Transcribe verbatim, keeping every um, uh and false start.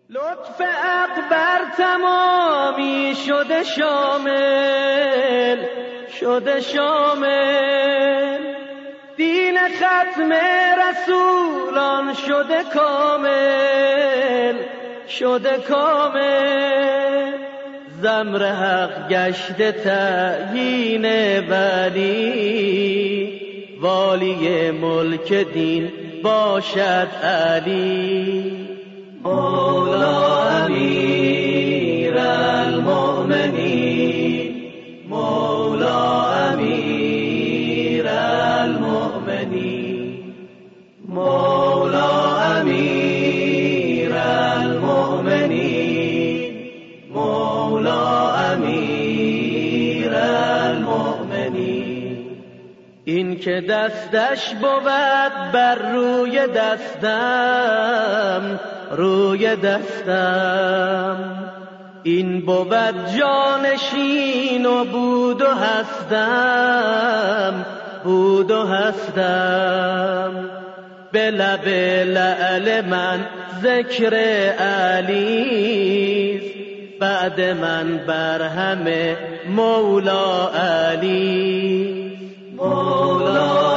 لطف اکبر تمامی شده شامل شده شامل، دین ختم رسولان شده کامل شده کامل، زمر حق گشته تعیین ولی، والی ملک دین باشد علی. مولا امیر المؤمنین، مولا امیر المؤمنین، مولا امیر المؤمنین، مولا امیر المؤمنین. این که دستش بود بر روی دستم روی دستم، این بود جانشین و بود و هستم بود و هستم. به لب لعل من ذکر علی، بعد من بر همه مولا علی. مولا